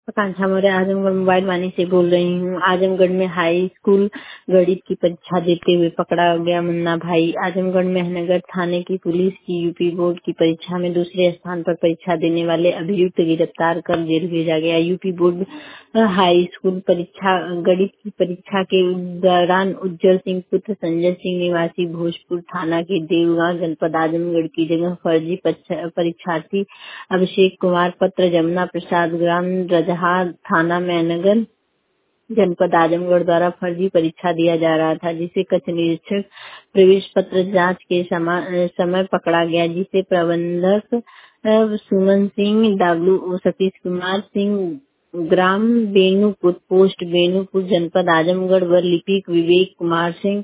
आकांक्षा Maurya Azamgarh mobile Vaani से बोल रही हूँ। आजमगढ़ में हाई स्कूल गणित की परीक्षा देते हुए पकड़ा गया मुन्ना भाई। आजमगढ़ मेहनगर थाने की पुलिस की यूपी बोर्ड की परीक्षा में दूसरे स्थान पर परीक्षा देने वाले अभियुक्त गिरफ्तार कर जेल भेजा गया। यूपी बोर्ड हाई स्कूल परीक्षा गणित की परीक्षा के दौरान उज्जवल सिंह पुत्र संजय सिंह निवासी भोजपुर थाना के देवगांव जनपद आजमगढ़ की जगह फर्जी परीक्षार्थी अभिषेक कुमार पत्र जमुना प्रसाद ग्राम रजहा थाना मेहनगर जनपद आजमगढ़ द्वारा फर्जी परीक्षा दिया जा रहा था, जिसे कक्ष निरीक्षक प्रवेश पत्र जांच के समय पकड़ा गया, जिसे प्रबंधक सुमन सिंह डब्ल्यू सतीश कुमार सिंह ग्राम बेनूपुर पोस्ट बेनूपुर जनपद आजमगढ़ व लिपिक विवेक कुमार सिंह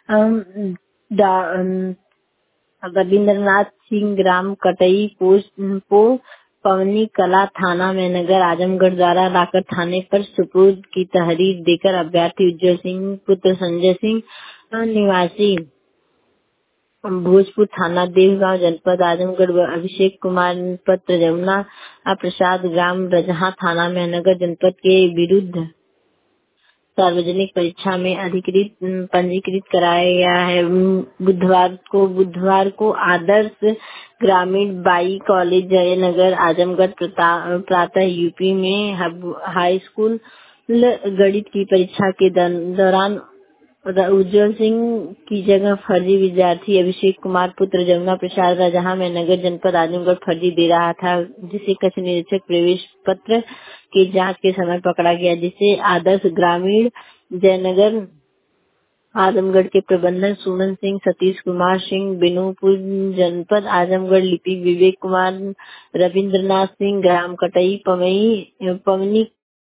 रविंद्रनाथ सिंह ग्राम कटई पोस्ट पवनी कला थाना में नगर आजमगढ़ द्वारा लाकर थाने पर सुपुर्द की तहरीर देकर अभ्यर्थी उज्जवल सिंह पुत्र संजय सिंह निवासी भोजपुर थाना देवगांव जनपद आजमगढ़ व अभिषेक कुमार पत्र जमुना प्रसाद ग्राम रजहा थाना में नगर जनपद के विरुद्ध सार्वजनिक परीक्षा में अधिकृत पंजीकृत कराया गया है। बुधवार को आदर्श ग्रामीण बाई कॉलेज जयनगर आजमगढ़ प्रातः यूपी में हाई स्कूल गणित की परीक्षा के दौरान उज्जवल सिंह की जगह फर्जी विद्यार्थी अभिषेक कुमार पुत्र जमुना प्रसाद राजहा में नगर जनपद आजमगढ़ फर्जी दे रहा था, जिसे कक्ष निरीक्षक प्रवेश पत्र की जांच के समय पकड़ा गया, जिसे आदर्श ग्रामीण जयनगर आजमगढ़ के प्रबंधक सुमन सिंह सतीश कुमार सिंह बेनूपुर जनपद आजमगढ़ लिपिक विवेक कुमार रविंद्रनाथ सिंह ग्राम कटई पवनी